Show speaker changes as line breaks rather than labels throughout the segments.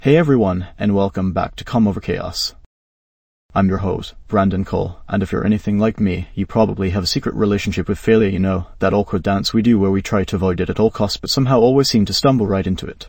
Hey everyone, and welcome back to Come Over Chaos. I'm your host, Brandon Cole, and if you're anything like me, you probably have a secret relationship with failure, that awkward dance we do where we try to avoid it at all costs but somehow always seem to stumble right into it.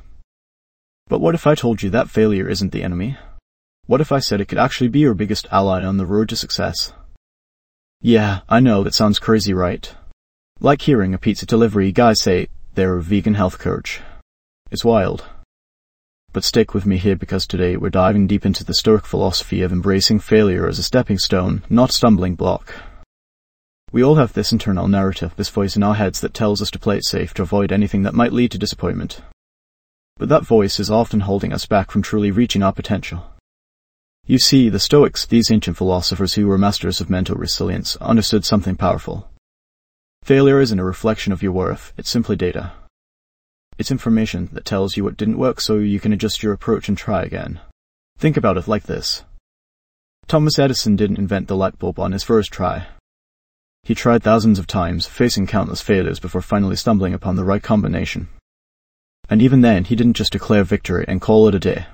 But what if I told you that failure isn't the enemy? What if I said it could actually be your biggest ally on the road to success? Yeah, I know, that sounds crazy, right? Like hearing a pizza delivery guy say they're a vegan health coach. It's wild. But stick with me here because today we're diving deep into the Stoic philosophy of embracing failure as a stepping stone, not a stumbling block. We all have this internal narrative, this voice in our heads that tells us to play it safe, to avoid anything that might lead to disappointment. But that voice is often holding us back from truly reaching our potential. You see, the Stoics, these ancient philosophers who were masters of mental resilience, understood something powerful. Failure isn't a reflection of your worth, it's simply data. It's information that tells you what didn't work so you can adjust your approach and try again. Think about it like this. Thomas Edison didn't invent the light bulb on his first try. He tried thousands of times, facing countless failures before finally stumbling upon the right combination. And even then, he didn't just declare victory and call it a day.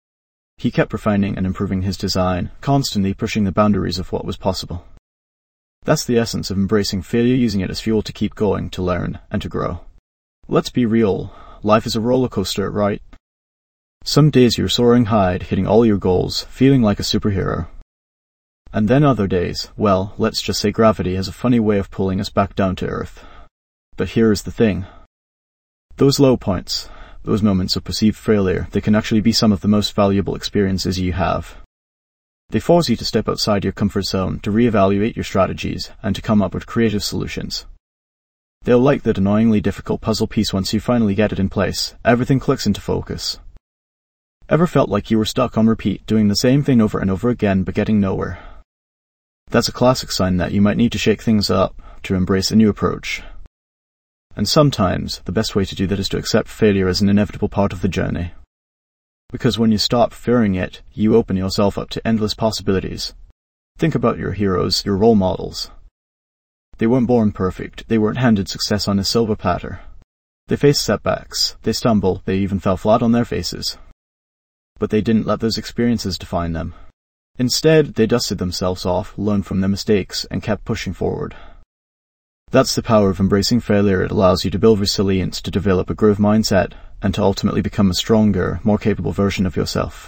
He kept refining and improving his design, constantly pushing the boundaries of what was possible. That's the essence of embracing failure, using it as fuel to keep going, to learn, and to grow. Let's be real. Life is a roller coaster, right? Some days you're soaring high, hitting all your goals, feeling like a superhero. And then other days, well, let's just say gravity has a funny way of pulling us back down to earth. But here is the thing. Those low points, those moments of perceived failure, they can actually be some of the most valuable experiences you have. They force you to step outside your comfort zone, to reevaluate your strategies, and to come up with creative solutions. They're like that annoyingly difficult puzzle piece. Once you finally get it in place, everything clicks into focus. Ever felt like you were stuck on repeat, doing the same thing over and over again but getting nowhere? That's a classic sign that you might need to shake things up, to embrace a new approach. And sometimes, the best way to do that is to accept failure as an inevitable part of the journey. Because when you stop fearing it, you open yourself up to endless possibilities. Think about your heroes, your role models. They weren't born perfect, they weren't handed success on a silver platter. They faced setbacks, they stumbled, they even fell flat on their faces. But they didn't let those experiences define them. Instead, they dusted themselves off, learned from their mistakes, and kept pushing forward. That's the power of embracing failure. It allows you to build resilience, to develop a growth mindset, and to ultimately become a stronger, more capable version of yourself.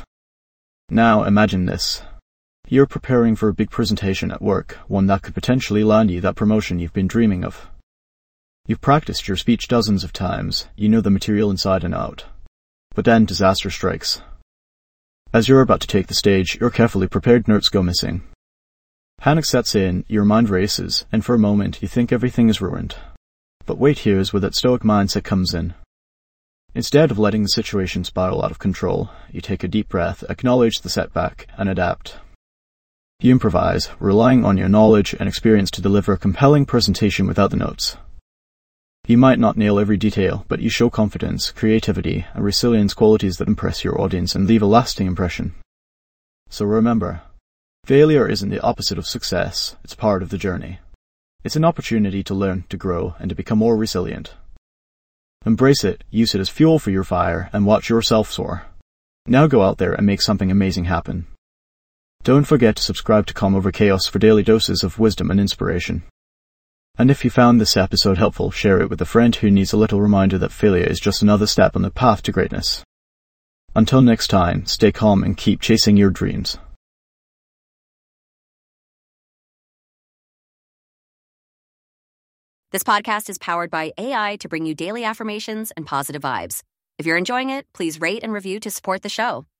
Now imagine this. You're preparing for a big presentation at work, one that could potentially land you that promotion you've been dreaming of. You've practiced your speech dozens of times, you know the material inside and out. But then disaster strikes. As you're about to take the stage, your carefully prepared notes go missing. Panic sets in, your mind races, and for a moment you think everything is ruined. But wait, here's where that stoic mindset comes in. Instead of letting the situation spiral out of control, you take a deep breath, acknowledge the setback, and adapt. You improvise, relying on your knowledge and experience to deliver a compelling presentation without the notes. You might not nail every detail, but you show confidence, creativity, and resilience, qualities that impress your audience and leave a lasting impression. So remember, failure isn't the opposite of success, it's part of the journey. It's an opportunity to learn, to grow, and to become more resilient. Embrace it, use it as fuel for your fire, and watch yourself soar. Now go out there and make something amazing happen. Don't forget to subscribe to Come Over Chaos for daily doses of wisdom and inspiration. And if you found this episode helpful, share it with a friend who needs a little reminder that failure is just another step on the path to greatness. Until next time, stay calm and keep chasing your dreams.
This podcast is powered by AI to bring you daily affirmations and positive vibes. If you're enjoying it, please rate and review to support the show.